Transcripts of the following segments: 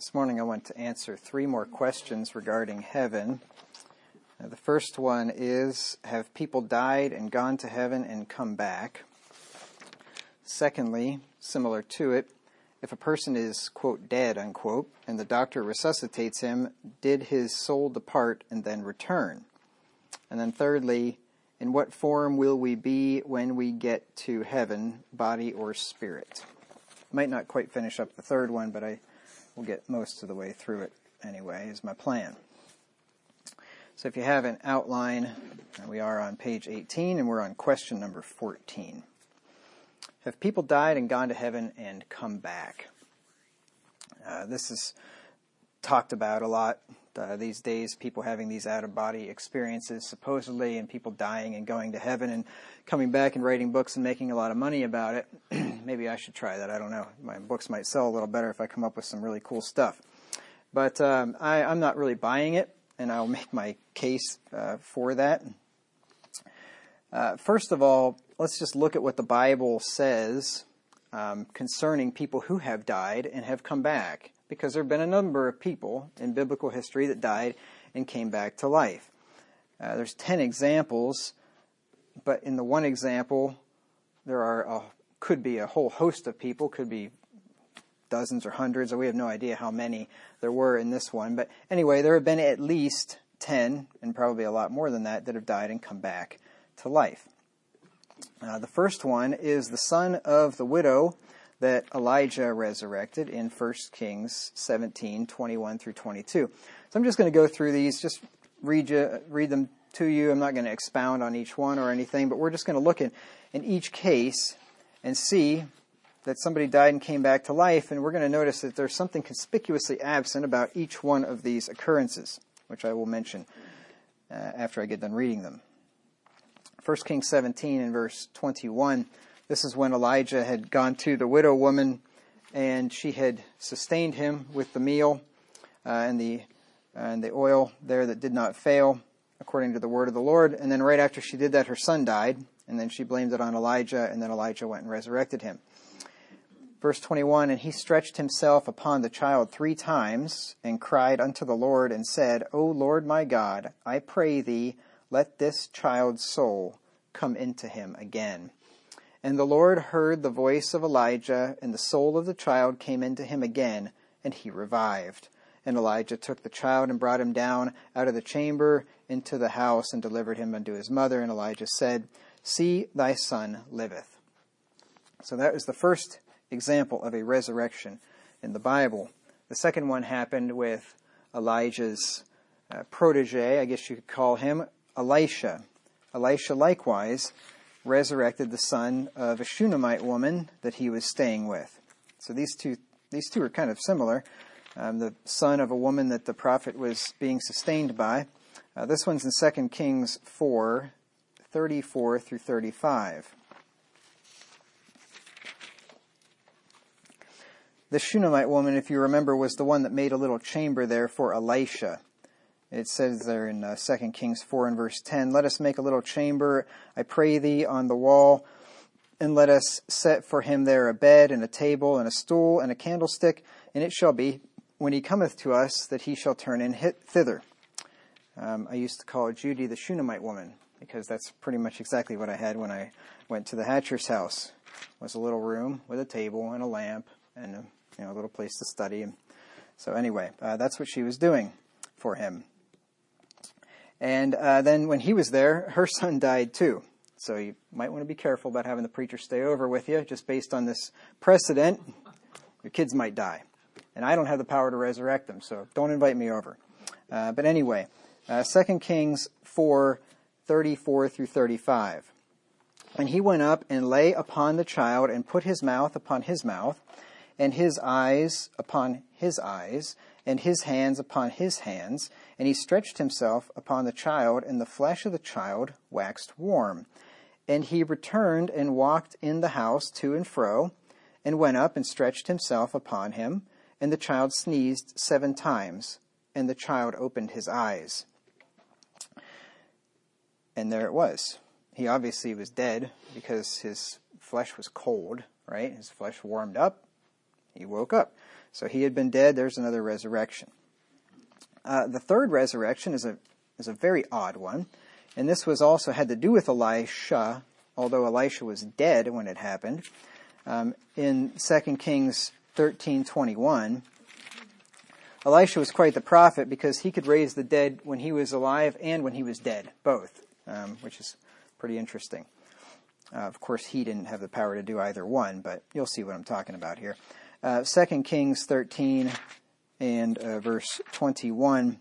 This morning I want to answer 3 more questions regarding heaven. The first one is, have people died and gone to heaven and come back? Secondly, similar to it, if a person is, quote, dead, unquote, and the doctor resuscitates him, did his soul depart and then return? And then thirdly, in what form will we be when we get to heaven, body or spirit? Might not quite finish up the third one, but I will get most of the way through it anyway, is my plan. So if you have an outline, we are on page 18 and we're on question number 14. Have people died and gone to heaven and come back? This is talked about a lot these days, people having these out-of-body experiences supposedly, and people dying and going to heaven and coming back and writing books and making a lot of money about it. Maybe I should try that. I don't know. My books might sell a little better if I come up with some really cool stuff. But I'm not really buying it, and I'll make my case for that. First of all, let's just look at what the Bible says concerning people who have died and have come back, because there have been a number of people in biblical history that died and came back to life. There's 10 examples, but in the one example, there could be a whole host of people, could be dozens or hundreds, or we have no idea how many there were in this one. But anyway, there have been at least 10, and probably a lot more than that have died and come back to life. The first one is the son of the widow that Elijah resurrected in 1 Kings 17, 21 through 22. So I'm just going to go through these, just read them to you. I'm not going to expound on each one or anything, but we're just going to look in each case and see that somebody died and came back to life, and we're going to notice that there's something conspicuously absent about each one of these occurrences, which I will mention after I get done reading them. 1 Kings 17 and verse 21, this is when Elijah had gone to the widow woman, and she had sustained him with the meal and the oil there that did not fail, according to the word of the Lord. And then right after she did that, her son died, and then she blamed it on Elijah, and then Elijah went and resurrected him. Verse 21, and he stretched himself upon the child 3 times, and cried unto the Lord, and said, O Lord my God, I pray thee, let this child's soul come into him again. And the Lord heard the voice of Elijah, and the soul of the child came into him again, and he revived. And Elijah took the child and brought him down out of the chamber into the house, and delivered him unto his mother. And Elijah said, See, thy son liveth. So that was the first example of a resurrection in the Bible. The second one happened with Elijah's protege, I guess you could call him, Elisha. Elisha likewise resurrected the son of a Shunammite woman that he was staying with. So these two are kind of similar. The son of a woman that the prophet was being sustained by. This one's in 2 Kings 4, 34 through 35. The Shunammite woman, if you remember, was the one that made a little chamber there for Elisha. It says there in 2 Kings 4 and verse 10, Let us make a little chamber, I pray thee, on the wall, and let us set for him there a bed, and a table, and a stool, and a candlestick, and it shall be, when he cometh to us, that he shall turn in thither. I used to call Judy the Shunammite woman, because that's pretty much exactly what I had when I went to the Hatcher's house. It was a little room with a table and a lamp, and a little place to study. So anyway, that's what she was doing for him. And then when he was there, her son died too. So you might want to be careful about having the preacher stay over with you, just based on this precedent. Your kids might die. And I don't have the power to resurrect them, so don't invite me over. But anyway, 2 Kings 4, 34 through 35. And he went up and lay upon the child, and put his mouth upon his mouth, and his eyes upon his eyes, and his hands upon his hands. And he stretched himself upon the child, and the flesh of the child waxed warm. And he returned and walked in the house to and fro, and went up and stretched himself upon him. And the child sneezed 7 times, and the child opened his eyes. And there it was. He obviously was dead, because his flesh was cold, right? His flesh warmed up. He woke up. So he had been dead. There's another resurrection. The third resurrection is a very odd one. And this was also had to do with Elisha, although Elisha was dead when it happened. In 2 Kings 13:21, Elisha was quite the prophet because he could raise the dead when he was alive and when he was dead, both, which is pretty interesting. Of course, he didn't have the power to do either one, but you'll see what I'm talking about here. 2 Kings 13 and verse 21.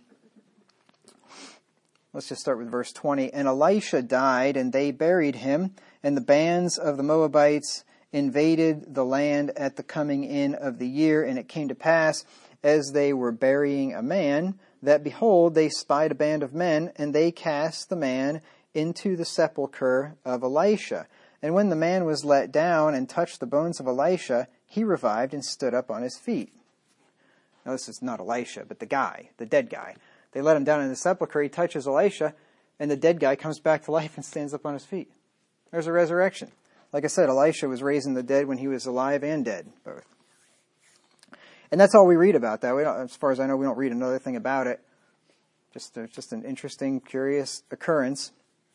Let's just start with verse 20. And Elisha died, and they buried him, and the bands of the Moabites invaded the land at the coming in of the year. And it came to pass, as they were burying a man, that, behold, they spied a band of men, and they cast the man into the sepulchre of Elisha. And when the man was let down and touched the bones of Elisha, he revived and stood up on his feet. Now, this is not Elisha, but the dead guy. They let him down in the sepulchre, he touches Elisha, and the dead guy comes back to life and stands up on his feet. There's a resurrection. Like I said, Elisha was raising the dead when he was alive and dead, both. And that's all we read about that. As far as I know, we don't read another thing about it. Just an interesting, curious occurrence.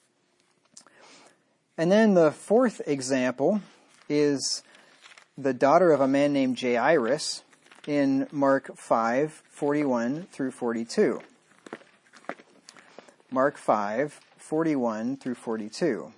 And then the fourth example is the daughter of a man named Jairus in Mark 5:41 through 42. Mark 5:41 through 42.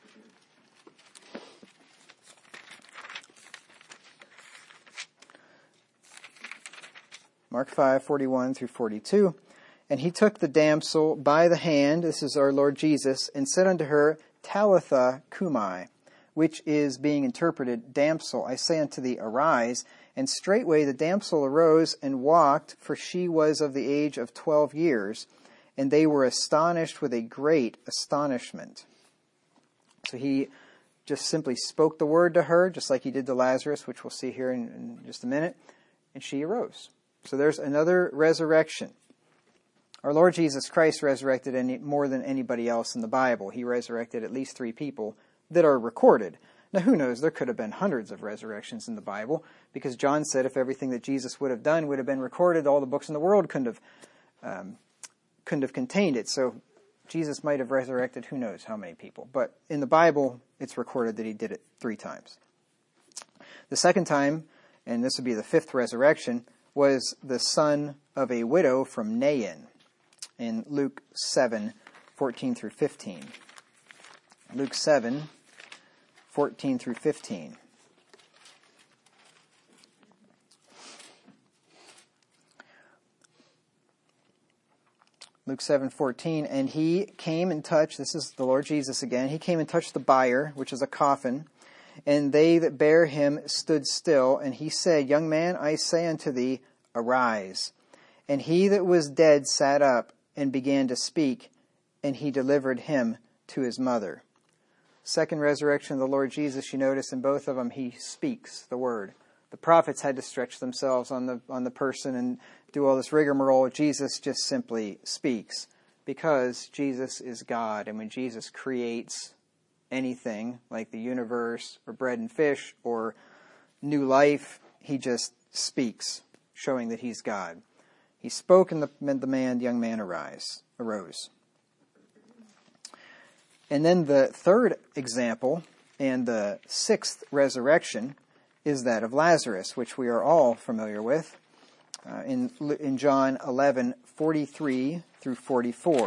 Mark 5:41 through 42. And he took the damsel by the hand, this is our Lord Jesus, and said unto her, Talitha cumi, which is being interpreted, Damsel, I say unto thee, arise. And straightway the damsel arose and walked, for she was of the age of 12 years. And they were astonished with a great astonishment. So he just simply spoke the word to her, just like he did to Lazarus, which we'll see here in just a minute. And she arose. So there's another resurrection. Our Lord Jesus Christ resurrected more than anybody else in the Bible. He resurrected at least 3 people that are recorded. Now, who knows? There could have been hundreds of resurrections in the Bible, because John said if everything that Jesus would have done would have been recorded, all the books in the world couldn't have contained it. So Jesus might have resurrected who knows how many people. But in the Bible, it's recorded that he did it 3 times. The second time, and this would be the 5th resurrection, was the son of a widow from Nain in Luke 7:14 through 15. Luke 7:14 through 15. Luke 7:14, and he came and touched, this is the Lord Jesus again, he came and touched the bier, which is a coffin, and they that bare him stood still, and he said, Young man, I say unto thee, arise. And he that was dead sat up and began to speak, and he delivered him to his mother. Second resurrection of the Lord Jesus, you notice in both of them, he speaks the word. The prophets had to stretch themselves on the person and do all this rigmarole. Jesus just simply speaks, because Jesus is God. And when Jesus creates anything like the universe or bread and fish or new life, he just speaks, showing that he's God. He spoke, and the young man arose. And then the third example and the 6th resurrection is that of Lazarus, which we are all familiar with in John 11:43 through 44.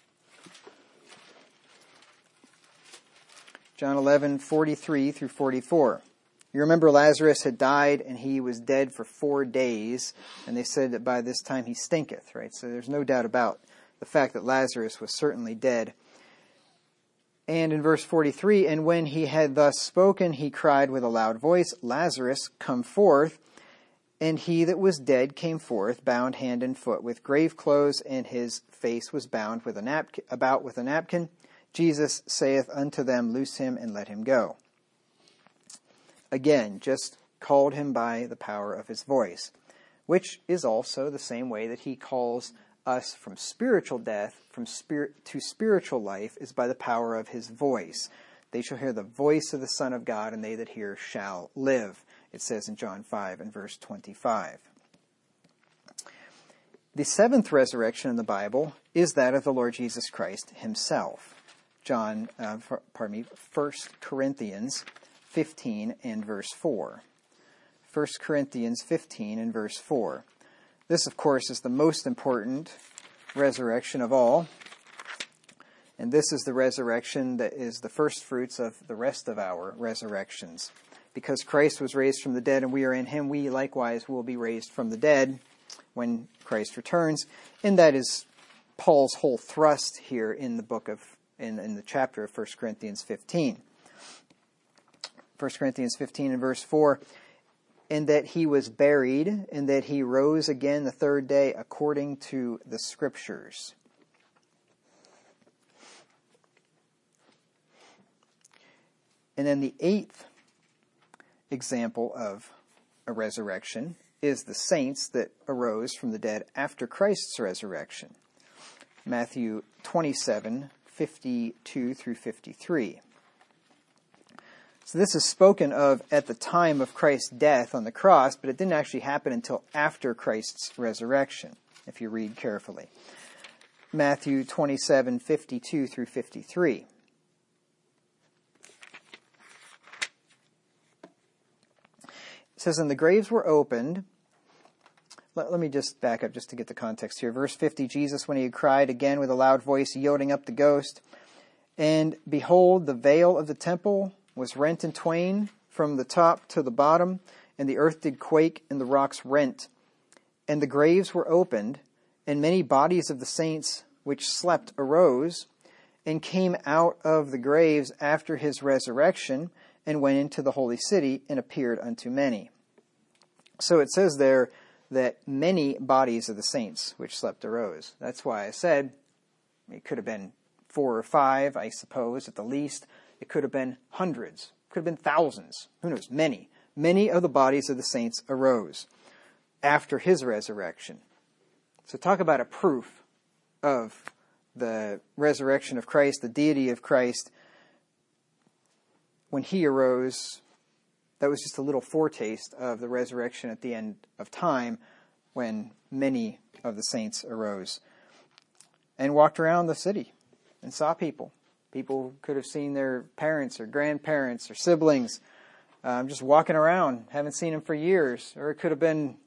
John 11:43 through 44. You remember Lazarus had died, and he was dead for 4 days, and they said that by this time he stinketh, right? So there's no doubt about the fact that Lazarus was certainly dead. And in verse 43, and when he had thus spoken, he cried with a loud voice, Lazarus, come forth. And he that was dead came forth, bound hand and foot with grave clothes, and his face was bound with a napkin. Jesus saith unto them, Loose him and let him go. Again, just called him by the power of his voice, which is also the same way that he calls us from spiritual death, from spirit to spiritual life, is by the power of his voice. They shall hear the voice of the Son of God, and they that hear shall live. it says in John 5 and verse 25. The seventh resurrection in the Bible is that of the Lord Jesus Christ himself. 1 Corinthians 15 and verse 4. 1 Corinthians 15 and verse 4. This, of course, is the most important resurrection of all. And this is the resurrection that is the first fruits of the rest of our resurrections. Because Christ was raised from the dead and we are in him, we likewise will be raised from the dead when Christ returns. And that is Paul's whole thrust here in the book of, in the chapter of 1 Corinthians 15. 1 Corinthians 15 and verse 4, and that he was buried, and that he rose again the third day according to the Scriptures. And then the eighth example of a resurrection is the saints that arose from the dead after Christ's resurrection. Matthew 27, 52 through 53. So this is spoken of at the time of Christ's death on the cross, but it didn't actually happen until after Christ's resurrection, if you read carefully. Matthew 27, 52 through 53. It says, and the graves were opened. Let me just back up just to get the context here. Verse 50, Jesus, when he had cried again with a loud voice, yielding up the ghost, and behold, the veil of the temple was rent in twain from the top to the bottom, and the earth did quake, and the rocks rent. And the graves were opened, and many bodies of the saints which slept arose, and came out of the graves after his resurrection, and went into the holy city, and appeared unto many. So it says there that many bodies of the saints which slept arose. That's why I said it could have been 4 or 5, I suppose, at the least. It could have been hundreds. It could have been thousands. Who knows? Many. Many of the bodies of the saints arose after his resurrection. So talk about a proof of the resurrection of Christ, the deity of Christ. When he arose, that was just a little foretaste of the resurrection at the end of time when many of the saints arose and walked around the city and saw people. People could have seen their parents or grandparents or siblings just walking around, haven't seen them for years. Or it could have been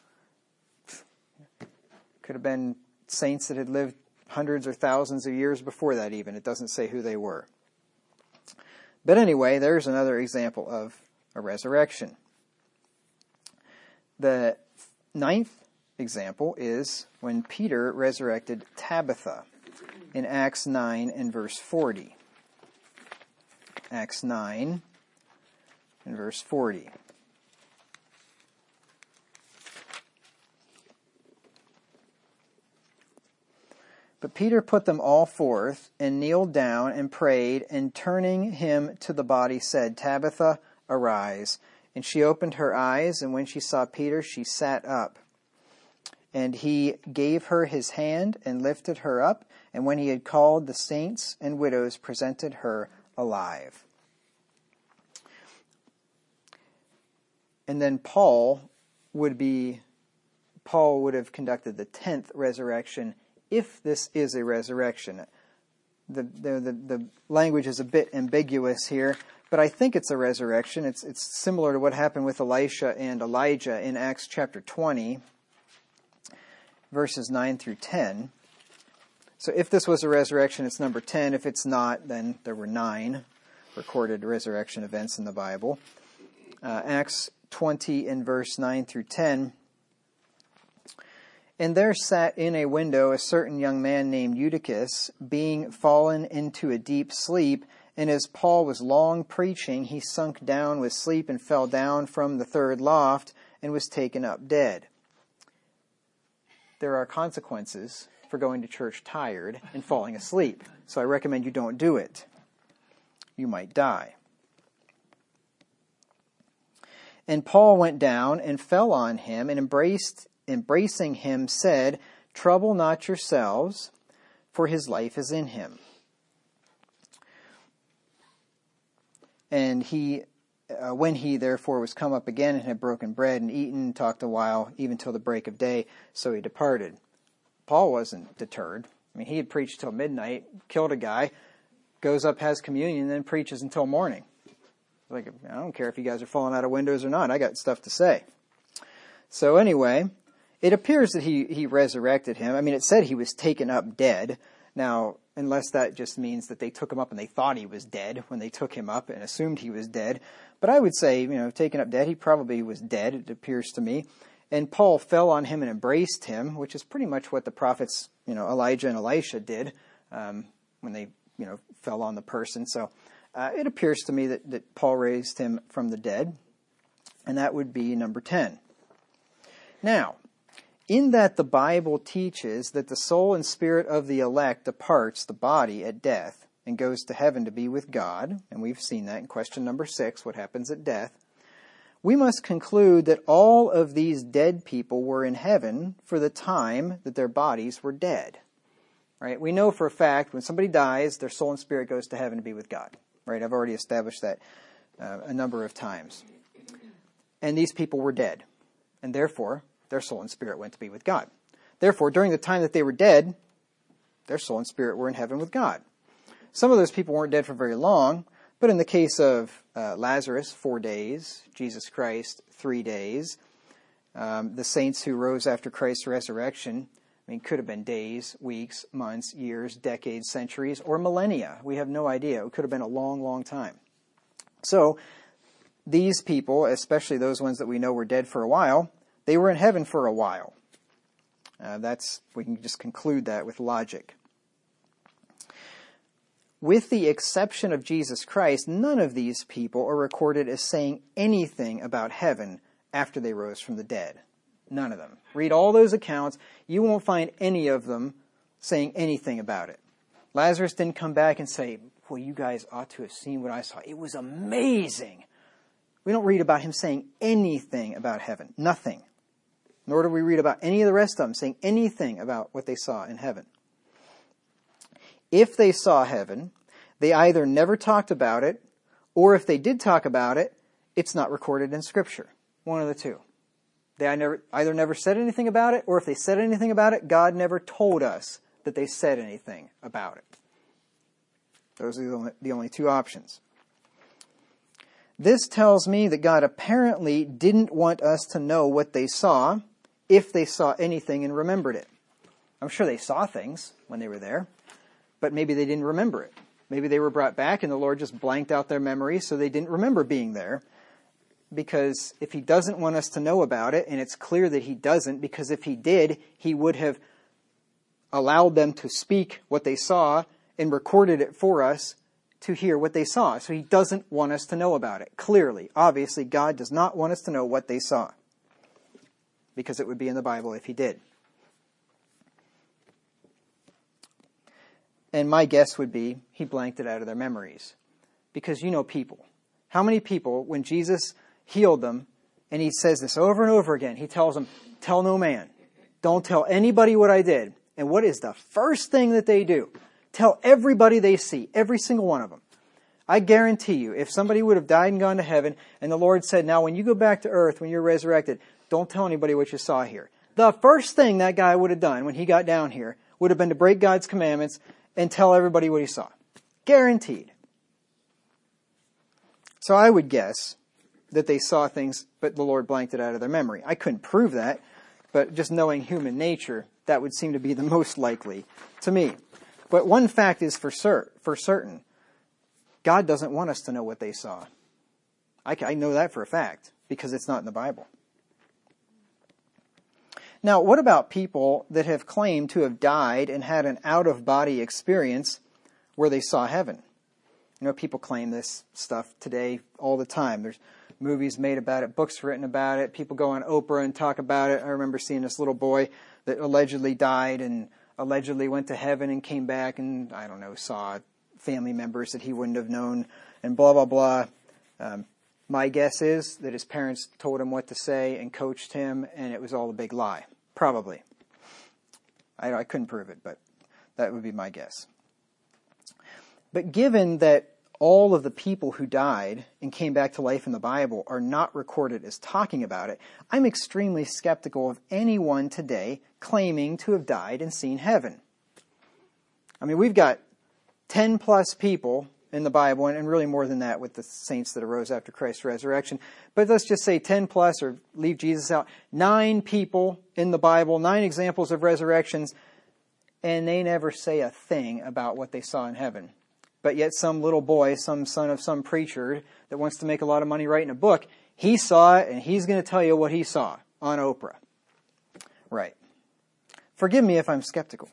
saints that had lived hundreds or thousands of years before that even. It doesn't say who they were. But anyway, there's another example of a resurrection. The ninth example is when Peter resurrected Tabitha in Acts 9 and verse 40. Acts 9 and verse 40. But Peter put them all forth, and kneeled down, and prayed, and turning him to the body said, Tabitha, arise. And she opened her eyes, and when she saw Peter, she sat up. And he gave her his hand, and lifted her up, and when he had called the saints and widows, presented her alive. And then Paul would have conducted the 10th resurrection, if this is a resurrection. The language is a bit ambiguous here, but I think it's a resurrection. It's similar to what happened with Elisha and Elijah in Acts chapter 20, verses 9 through 10. So if this was a resurrection, it's number 10. If it's not, then there were 9 recorded resurrection events in the Bible. Acts 20 in verse 9 through 10. And there sat in a window a certain young man named Eutychus, being fallen into a deep sleep, and as Paul was long preaching, he sunk down with sleep and fell down from the third loft and was taken up dead. There are consequences for going to church tired and falling asleep, so I recommend you don't do it. You might die. And Paul went down and fell on him and embracing him, said, Trouble not yourselves, for his life is in him. And he When he therefore was come up again and had broken bread and eaten, talked a while, even till the break of day, so he departed. Paul wasn't deterred. I mean, he had preached till midnight, killed a guy, goes up, has communion, and then preaches until morning. Like, I don't care if you guys are falling out of windows or not. I got stuff to say. So anyway, it appears that he resurrected him. I mean, it said he was taken up dead. Now, unless that just means that they took him up and they thought he was dead when they took him up and assumed he was dead. But I would say, taken up dead, he probably was dead, it appears to me. And Paul fell on him and embraced him, which is pretty much what the prophets, Elijah and Elisha did when they, fell on the person. So it appears to me that Paul raised him from the dead. And that would be number 10. Now, in that the Bible teaches that the soul and spirit of the elect departs the body at death and goes to heaven to be with God, and we've seen that in question number 6, what happens at death, we must conclude that all of these dead people were in heaven for the time that their bodies were dead. Right? We know for a fact when somebody dies, their soul and spirit goes to heaven to be with God. Right? I've already established that a number of times. And these people were dead, and therefore their soul and spirit went to be with God. Therefore, during the time that they were dead, their soul and spirit were in heaven with God. Some of those people weren't dead for very long, but in the case of Lazarus, 4 days, Jesus Christ, 3 days, the saints who rose after Christ's resurrection, could have been days, weeks, months, years, decades, centuries, or millennia. We have no idea. It could have been a long, long time. So, these people, especially those ones that we know were dead for a while, they were in heaven for a while. We can just conclude that with logic. With the exception of Jesus Christ, none of these people are recorded as saying anything about heaven after they rose from the dead. None of them. Read all those accounts. You won't find any of them saying anything about it. Lazarus didn't come back and say, well, you guys ought to have seen what I saw. It was amazing. We don't read about him saying anything about heaven. Nothing. Nor do we read about any of the rest of them saying anything about what they saw in heaven. If they saw heaven, they either never talked about it, or if they did talk about it, it's not recorded in Scripture. One of the two. They either never said anything about it, or if they said anything about it, God never told us that they said anything about it. Those are the only two options. This tells me that God apparently didn't want us to know what they saw, if they saw anything and remembered it. I'm sure they saw things when they were there, but maybe they didn't remember it. Maybe they were brought back and the Lord just blanked out their memory so they didn't remember being there. Because if he doesn't want us to know about it, and it's clear that he doesn't, because if he did, he would have allowed them to speak what they saw and recorded it for us to hear what they saw. So he doesn't want us to know about it. Clearly, obviously, God does not want us to know what they saw. Because it would be in the Bible if he did. And my guess would be he blanked it out of their memories. Because people. How many people, when Jesus healed them, and he says this over and over again, he tells them, tell no man. Don't tell anybody what I did. And what is the first thing that they do? Tell everybody they see, every single one of them. I guarantee you, if somebody would have died and gone to heaven, and the Lord said, now when you go back to earth, when you're resurrected, don't tell anybody what you saw here. The first thing that guy would have done when he got down here would have been to break God's commandments and tell everybody what he saw. Guaranteed. So I would guess that they saw things, but the Lord blanked it out of their memory. I couldn't prove that, but just knowing human nature, that would seem to be the most likely to me. But one fact is for certain. God doesn't want us to know what they saw. I know that for a fact, because it's not in the Bible. Now, what about people that have claimed to have died and had an out-of-body experience where they saw heaven? People claim this stuff today all the time. There's movies made about it, books written about it. People go on Oprah and talk about it. I remember seeing this little boy that allegedly died and allegedly went to heaven and came back and, saw family members that he wouldn't have known and blah, blah, blah. My guess is that his parents told him what to say and coached him, and it was all a big lie. Probably. I couldn't prove it, but that would be my guess. But given that all of the people who died and came back to life in the Bible are not recorded as talking about it, I'm extremely skeptical of anyone today claiming to have died and seen heaven. I mean, we've got 10 plus people in the Bible, and really more than that with the saints that arose after Christ's resurrection. But let's just say 10 plus, or leave Jesus out. 9 people in the Bible, 9 examples of resurrections, and they never say a thing about what they saw in heaven. But yet some little boy, some son of some preacher that wants to make a lot of money writing a book, he saw it, and he's going to tell you what he saw on Oprah. Right. Forgive me if I'm skeptical.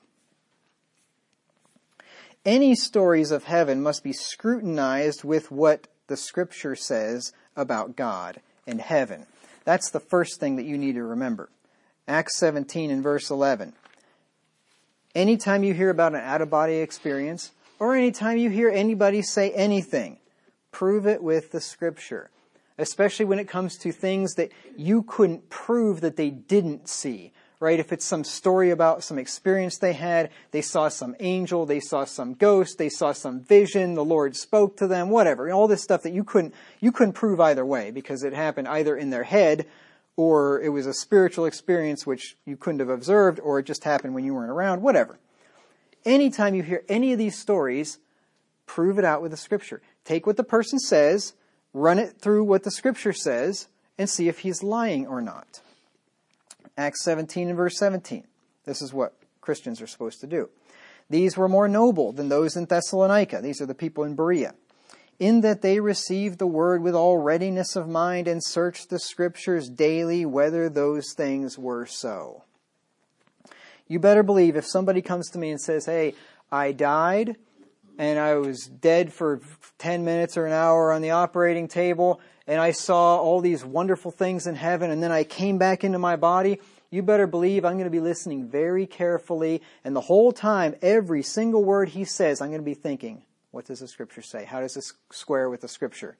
Any stories of heaven must be scrutinized with what the Scripture says about God and heaven. That's the first thing that you need to remember. Acts 17 and verse 11. Anytime you hear about an out-of-body experience, or anytime you hear anybody say anything, prove it with the Scripture. Especially when it comes to things that you couldn't prove that they didn't see. Right? If it's some story about some experience they had, they saw some angel, they saw some ghost, they saw some vision, the Lord spoke to them, whatever. All this stuff that you couldn't prove either way because it happened either in their head or it was a spiritual experience which you couldn't have observed, or it just happened when you weren't around, whatever. Anytime you hear any of these stories, prove it out with the Scripture. Take what the person says, run it through what the Scripture says, and see if he's lying or not. Acts 17 and verse 17. This is what Christians are supposed to do. These were more noble than those in Thessalonica. These are the people in Berea. In that they received the word with all readiness of mind and searched the Scriptures daily whether those things were so. You better believe if somebody comes to me and says, hey, I died and I was dead for 10 minutes or an hour on the operating table, and I saw all these wonderful things in heaven, and then I came back into my body, you better believe I'm going to be listening very carefully, and the whole time, every single word he says, I'm going to be thinking, what does the Scripture say? How does this square with the Scripture?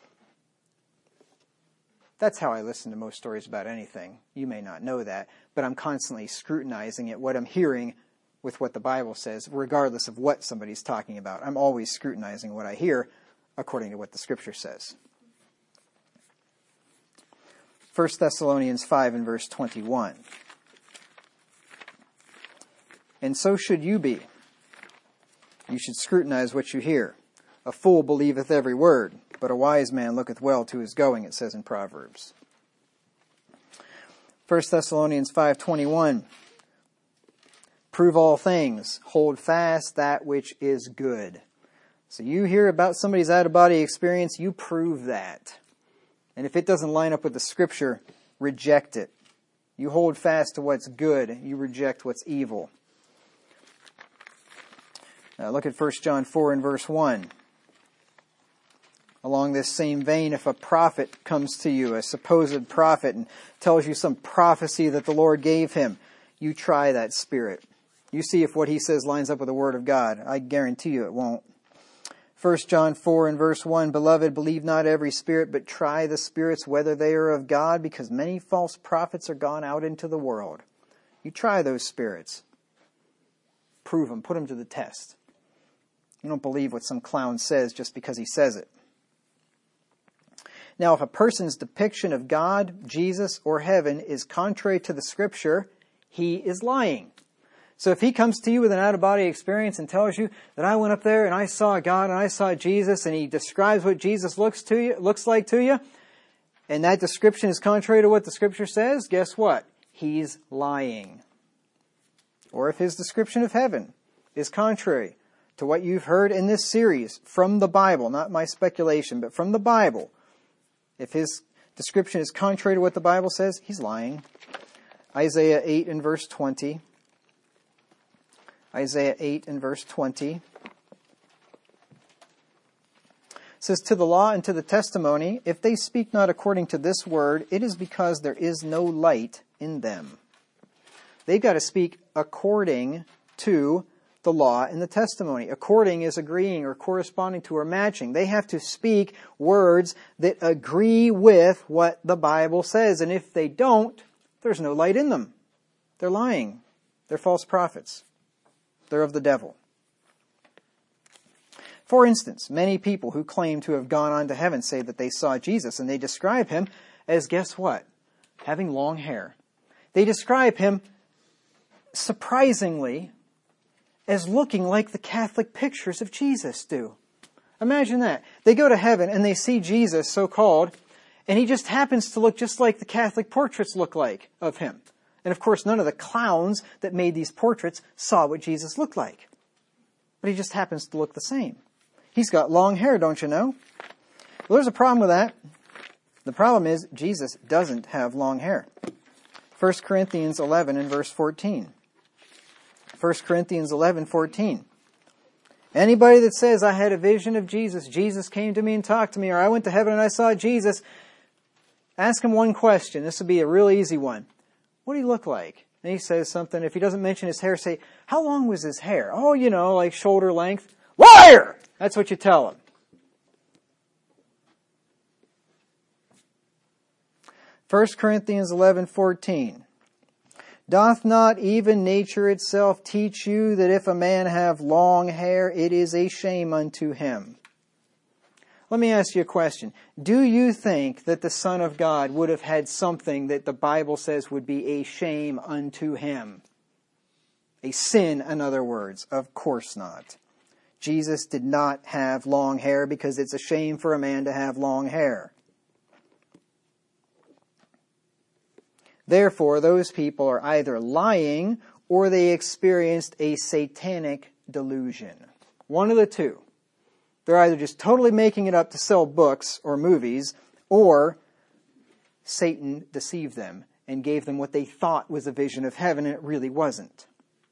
That's how I listen to most stories about anything. You may not know that, but I'm constantly scrutinizing it, what I'm hearing with what the Bible says, regardless of what somebody's talking about. I'm always scrutinizing what I hear according to what the Scripture says. 1 Thessalonians 5 and verse 21. And so should you be. You should scrutinize what you hear. A fool believeth every word, but a wise man looketh well to his going, it says in Proverbs. 1 Thessalonians 5:21. Prove all things. Hold fast that which is good. So you hear about somebody's out-of-body experience, you prove that. And if it doesn't line up with the Scripture, reject it. You hold fast to what's good. You reject what's evil. Now look at 1 John 4 and verse 1. Along this same vein, if a prophet comes to you, a supposed prophet, and tells you some prophecy that the Lord gave him, you try that spirit. You see if what he says lines up with the Word of God. I guarantee you it won't. 1 John 4 and verse 1, Beloved, believe not every spirit, but try the spirits whether they are of God, because many false prophets are gone out into the world. You try those spirits. Prove them. Put them to the test. You don't believe what some clown says just because he says it. Now, if a person's depiction of God, Jesus, or heaven is contrary to the Scripture, he is lying. So if he comes to you with an out-of-body experience and tells you that I went up there and I saw God and I saw Jesus, and he describes what Jesus looks like to you, and that description is contrary to what the Scripture says, guess what? He's lying. Or if his description of heaven is contrary to what you've heard in this series from the Bible, not my speculation, but from the Bible, if his description is contrary to what the Bible says, he's lying. Isaiah 8 and verse 20. Isaiah 8 and verse 20. It says, To the law and to the testimony, if they speak not according to this word, it is because there is no light in them. They've got to speak according to the law and the testimony. According is agreeing or corresponding to or matching. They have to speak words that agree with what the Bible says. And if they don't, there's no light in them. They're lying. They're false prophets. They're of the devil. For instance, many people who claim to have gone on to heaven say that they saw Jesus, and they describe him as, guess what? Having long hair. They describe him, surprisingly, as looking like the Catholic pictures of Jesus do. Imagine that. They go to heaven and they see Jesus, so-called, and he just happens to look just like the Catholic portraits look like of him. And of course, none of the clowns that made these portraits saw what Jesus looked like. But he just happens to look the same. He's got long hair, don't you know? Well, there's a problem with that. The problem is Jesus doesn't have long hair. 1 Corinthians 11 and verse 14. 1 Corinthians 11:14. Anybody that says, I had a vision of Jesus, Jesus came to me and talked to me, or I went to heaven and I saw Jesus, ask him one question. This would be a real easy one. What do he look like? And he says something. If he doesn't mention his hair, say, how long was his hair? Oh, like shoulder length. Liar! That's what you tell him. 1 Corinthians 11:14. Doth not even nature itself teach you that if a man have long hair, it is a shame unto him? Let me ask you a question. Do you think that the Son of God would have had something that the Bible says would be a shame unto him? A sin, in other words. Of course not. Jesus did not have long hair because it's a shame for a man to have long hair. Therefore, those people are either lying or they experienced a satanic delusion. One of the two. They're either just totally making it up to sell books or movies, or Satan deceived them and gave them what they thought was a vision of heaven, and it really wasn't.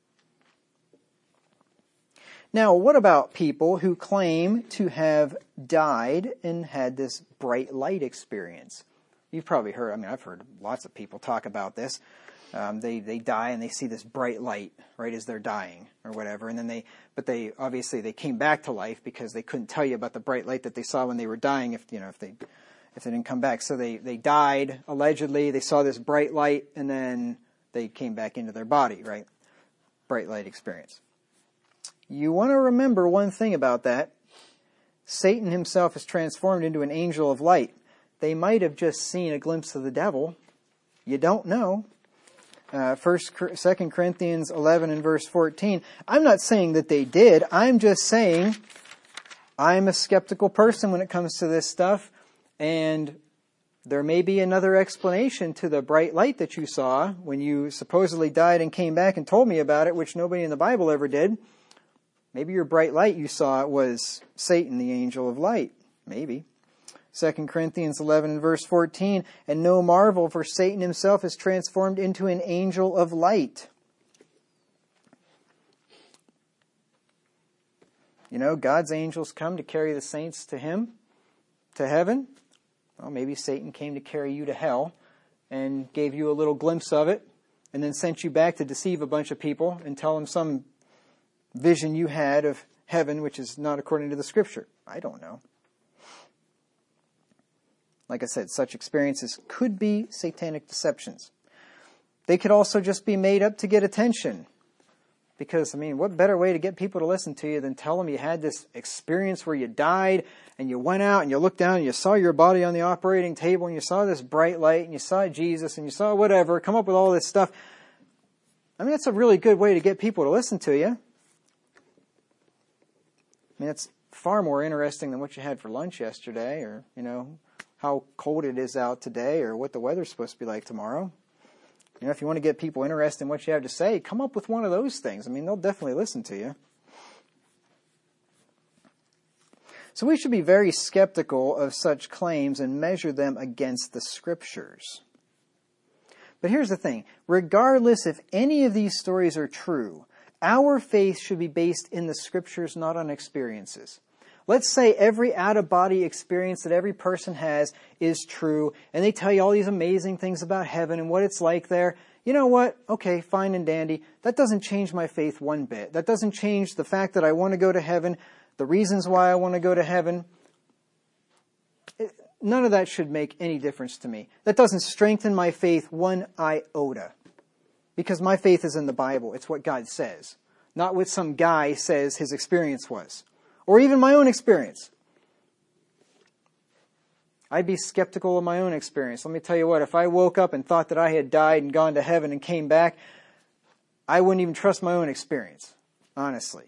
Now, what about people who claim to have died and had this bright light experience? You've probably heard, I've heard lots of people talk about this. They die and they see this bright light right as they're dying or whatever. And then they obviously came back to life because they couldn't tell you about the bright light that they saw when they were dying if they didn't come back. So they died, allegedly. They saw this bright light and then they came back into their body, right? Bright light experience. You want to remember one thing about that. Satan himself is transformed into an angel of light. They might have just seen a glimpse of the devil. You don't know. 2 Corinthians 11 and verse 14. I'm not saying that they did. I'm just saying I'm a skeptical person when it comes to this stuff. And there may be another explanation to the bright light that you saw when you supposedly died and came back and told me about it, which nobody in the Bible ever did. Maybe your bright light you saw was Satan, the angel of light. Maybe. 2 Corinthians 11 and verse 14, and no marvel, for Satan himself is transformed into an angel of light. God's angels come to carry the saints to him, to heaven. Well, maybe Satan came to carry you to hell and gave you a little glimpse of it and then sent you back to deceive a bunch of people and tell them some vision you had of heaven, which is not according to the Scripture. I don't know. Like I said, such experiences could be satanic deceptions. They could also just be made up to get attention. Because, what better way to get people to listen to you than tell them you had this experience where you died and you went out and you looked down and you saw your body on the operating table and you saw this bright light and you saw Jesus and you saw whatever, come up with all this stuff. That's a really good way to get people to listen to you. It's far more interesting than what you had for lunch yesterday or, how cold it is out today or what the weather's supposed to be like tomorrow. If you want to get people interested in what you have to say, come up with one of those things. They'll definitely listen to you. So we should be very skeptical of such claims and measure them against the Scriptures. But here's the thing. Regardless if any of these stories are true, our faith should be based in the Scriptures, not on experiences. Let's say every out-of-body experience that every person has is true, and they tell you all these amazing things about heaven and what it's like there. You know what? Okay, fine and dandy. That doesn't change my faith one bit. That doesn't change the fact that I want to go to heaven, the reasons why I want to go to heaven. None of that should make any difference to me. That doesn't strengthen my faith one iota. Because my faith is in the Bible. It's what God says. Not what some guy says his experience was. or even my own experience. I'd be skeptical of my own experience. Let me tell you what, if I woke up and thought that I had died and gone to heaven and came back, I wouldn't even trust my own experience, honestly.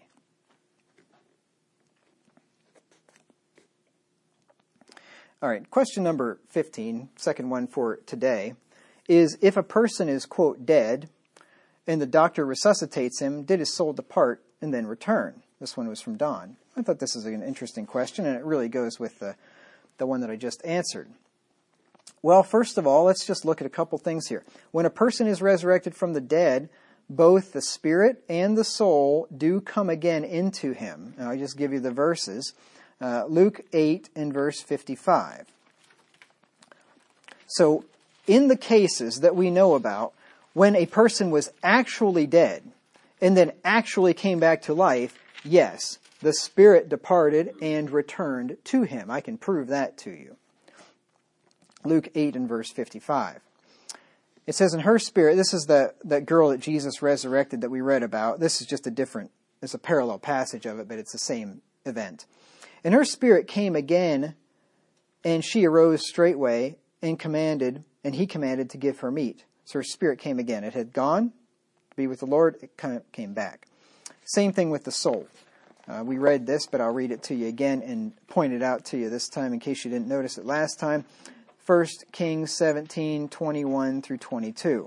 All right, question number 15, second one for today, is if a person is, quote, dead, and the doctor resuscitates him, did his soul depart and then return? This one was from Don. I thought this is an interesting question, and it really goes with the one that I just answered. Well, first of all, let's just look at a couple things here. When a person is resurrected from the dead, both the spirit and the soul do come again into him. And I'll just give you the verses. Luke 8 and verse 55. So, in the cases that we know about, when a person was actually dead and then actually came back to life, yes, the spirit departed and returned to him. I can prove that to you. Luke 8 and verse 55. It says in her spirit, this is that girl that Jesus resurrected that we read about. This is just it's a parallel passage of it, but it's the same event. And her spirit came again, and she arose straightway and he commanded to give her meat. So her spirit came again. It had gone to be with the Lord. It kind of came back. Same thing with the soul. We read this, but I'll read it to you again and point it out to you this time in case you didn't notice it last time. 1 Kings 17, 21 through 22.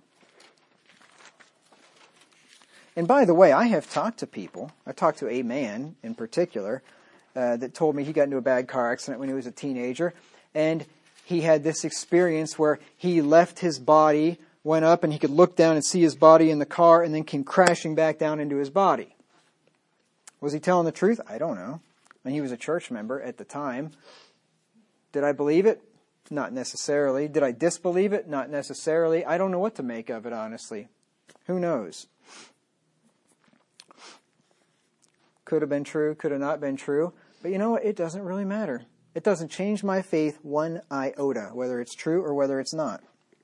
And by the way, I have talked to people. I talked to a man in particular that told me he got into a bad car accident when he was a teenager. And he had this experience where he left his body, went up, and he could look down and see his body in the car, and then came crashing back down into his body. Was he telling the truth? I don't know. And he was a church member at the time. Did I believe it? Not necessarily. Did I disbelieve it? Not necessarily. I don't know what to make of it, honestly. Who knows? Could have been true, could have not been true. But you know what? It doesn't really matter. It doesn't change my faith one iota, whether it's true or whether it's not.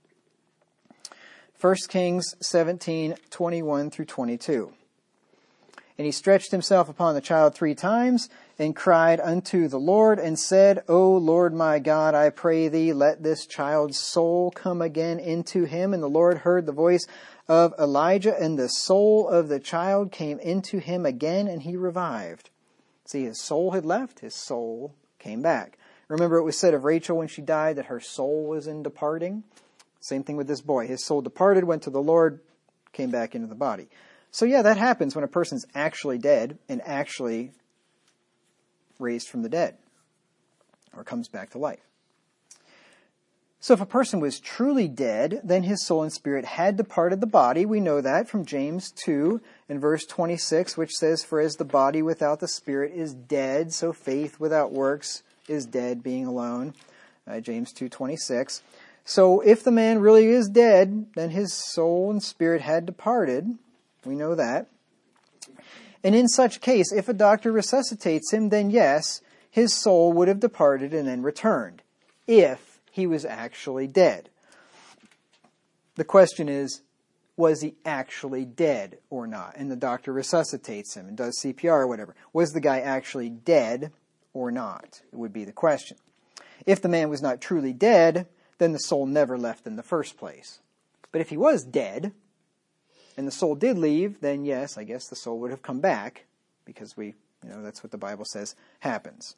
1 Kings 17, 21 through 22. And he stretched himself upon the child 3 times, and cried unto the Lord, and said, O Lord my God, I pray thee, let this child's soul come again into him. And the Lord heard the voice of Elijah, and the soul of the child came into him again, and he revived. See, his soul had left, his soul came back. Remember it was said of Rachel when she died that her soul was in departing? Same thing with this boy. His soul departed, went to the Lord, came back into the body. So yeah, that happens when a person's actually dead and actually raised from the dead or comes back to life. So if a person was truly dead, then his soul and spirit had departed the body. We know that from James 2 and verse 26, which says, For as the body without the spirit is dead, so faith without works is dead, being alone. James 2:26. So if the man really is dead, then his soul and spirit had departed. We know that. And in such case, if a doctor resuscitates him, then yes, his soul would have departed and then returned, if he was actually dead. The question is, was he actually dead or not? And the doctor resuscitates him and does CPR or whatever. Was the guy actually dead or not? It would be the question. If the man was not truly dead, then the soul never left in the first place. But if he was dead, and the soul did leave, then yes, I guess the soul would have come back, because that's what the Bible says happens.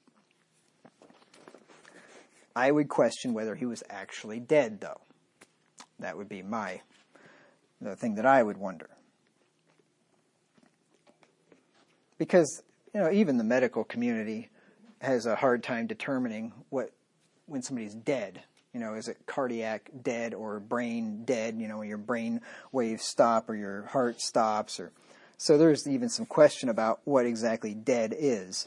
I would question whether he was actually dead, though. That would be the thing that I would wonder. Because, even the medical community has a hard time determining when somebody's dead. Is it cardiac dead or brain dead? When your brain waves stop or your heart stops. So there's even some question about what exactly dead is.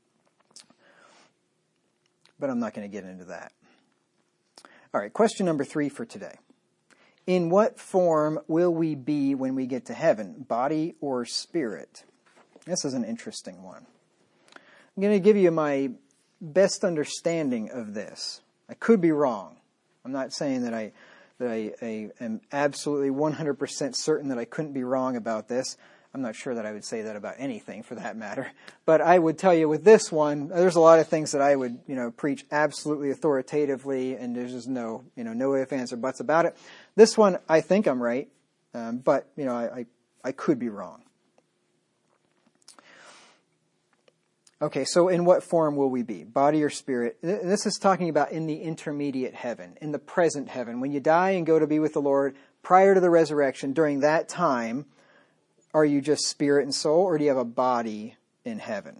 But I'm not going to get into that. All right, question number 3 for today. In what form will we be when we get to heaven, body or spirit? This is an interesting one. I'm going to give you my best understanding of this. I could be wrong. I'm not saying that I am absolutely 100% certain that I couldn't be wrong about this. I'm not sure that I would say that about anything for that matter. But I would tell you with this one, there's a lot of things that I would, preach absolutely authoritatively, and there's just no ifs, ands, or buts about it. This one, I think I'm right, but, I could be wrong. Okay, so in what form will we be? Body or spirit? This is talking about in the intermediate heaven, in the present heaven. When you die and go to be with the Lord prior to the resurrection, during that time, are you just spirit and soul, or do you have a body in heaven?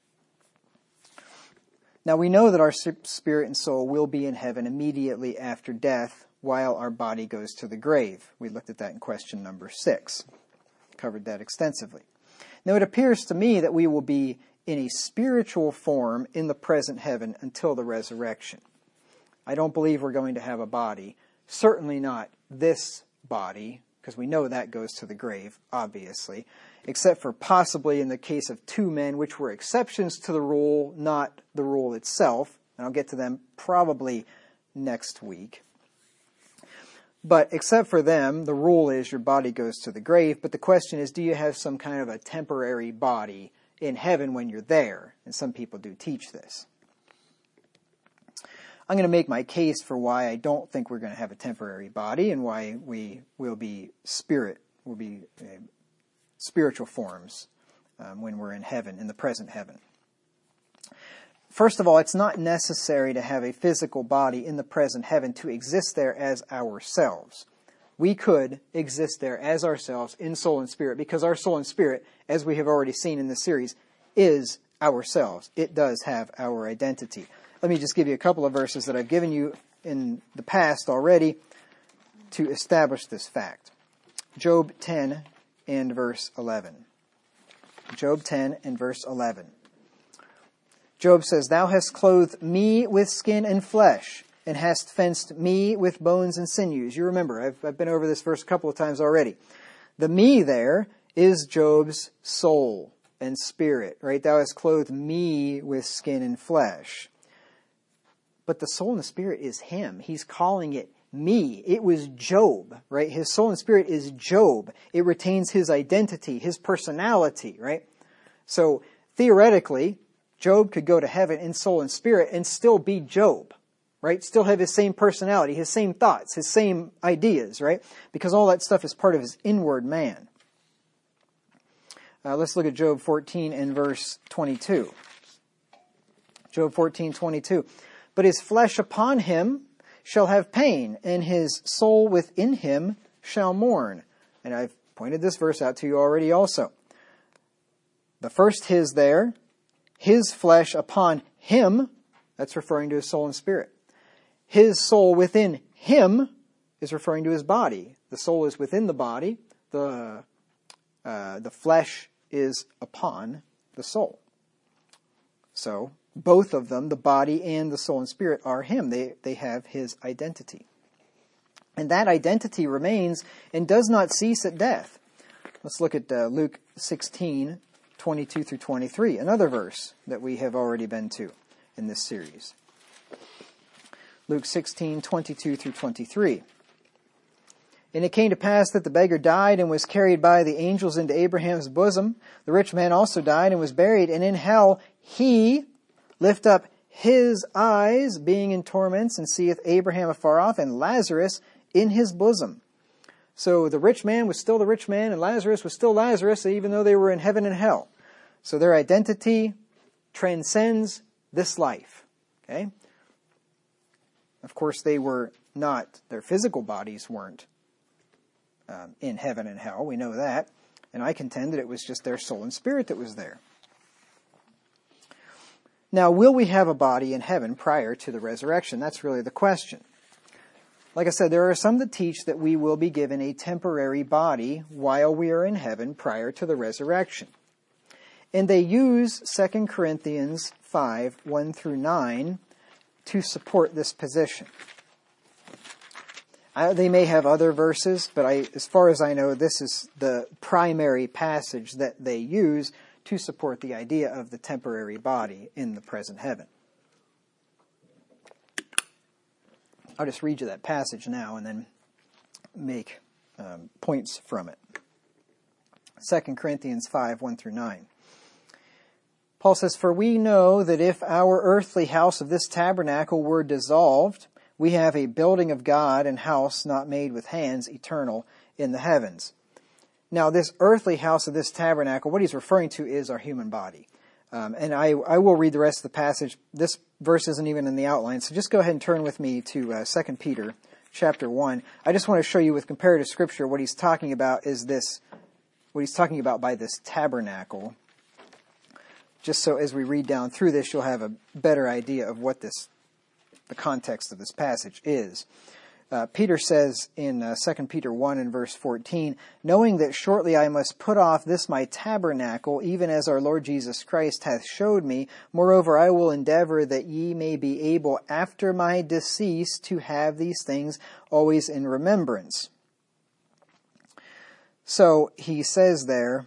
Now we know that our spirit and soul will be in heaven immediately after death while our body goes to the grave. We looked at that in question number 6. Covered that extensively. Now it appears to me that we will be in a spiritual form in the present heaven until the resurrection. I don't believe we're going to have a body. Certainly not this body, because we know that goes to the grave, obviously, except for possibly in the case of 2 men, which were exceptions to the rule, not the rule itself. And I'll get to them probably next week. But except for them, the rule is your body goes to the grave. But the question is, do you have some kind of a temporary body in heaven when you're there? And some people do teach this. I'm going to make my case for why I don't think we're going to have a temporary body and why we will be spiritual forms when we're in heaven, in the present heaven. First of all, it's not necessary to have a physical body in the present heaven to exist there as ourselves. We could exist there as ourselves in soul and spirit, because our soul and spirit, as we have already seen in this series, is ourselves. It does have our identity. Let me just give you a couple of verses that I've given you in the past already to establish this fact. Job 10 and verse 11. Job 10 and verse 11. Job says, "Thou hast clothed me with skin and flesh, and hast fenced me with bones and sinews." You remember, I've been over this verse a couple of times already. The me there is Job's soul and spirit, right? Thou hast clothed me with skin and flesh. But the soul and the spirit is him. He's calling it me. It was Job, right? His soul and spirit is Job. It retains his identity, his personality, right? So theoretically, Job could go to heaven in soul and spirit and still be Job, right? Still have his same personality, his same thoughts, his same ideas, right? Because all that stuff is part of his inward man. Let's look at Job 14 and verse 22. Job 14:22. "But his flesh upon him shall have pain, and his soul within him shall mourn." And I've pointed this verse out to you already also. The first his there, his flesh upon him, that's referring to his soul and spirit. His soul within him is referring to his body. The soul is within the body. The flesh is upon the soul. So both of them, the body and the soul and spirit, are him. They have his identity. And that identity remains and does not cease at death. Let's look at Luke 16:22 through 23, another verse that we have already been to in this series. Luke 16:22 through 23. "And it came to pass that the beggar died and was carried by the angels into Abraham's bosom. The rich man also died and was buried, and in hell he lift up his eyes, being in torments, and seeth Abraham afar off, and Lazarus in his bosom." So the rich man was still the rich man, and Lazarus was still Lazarus, even though they were in heaven and hell. So their identity transcends this life. Okay? Of course, they were not, their physical bodies weren't in heaven and hell. We know that. And I contend that it was just their soul and spirit that was there. Now, will we have a body in heaven prior to the resurrection? That's really the question. Like I said, there are some that teach that we will be given a temporary body while we are in heaven prior to the resurrection. And they use 2 Corinthians 5, 1 through 9 to support this position. They may have other verses, but as far as I know, this is the primary passage that they use to support the idea of the temporary body in the present heaven. I'll just read you that passage now and then make points from it. 2 Corinthians 5, 1 through 9. Paul says, "For we know that if our earthly house of this tabernacle were dissolved, we have a building of God and house not made with hands, eternal in the heavens." Now, this earthly house of this tabernacle, what he's referring to is our human body. And I will read the rest of the passage. This verse isn't even in the outline, so just go ahead and turn with me to 2 Peter chapter 1. I just want to show you with comparative scripture what he's talking about is this, what he's talking about by this tabernacle. Just so as we read down through this, you'll have a better idea of what the context of this passage is. Peter says in 2 Peter 1 and verse 14, "Knowing that shortly I must put off this my tabernacle, even as our Lord Jesus Christ hath showed me. Moreover, I will endeavor that ye may be able after my decease to have these things always in remembrance." So he says there,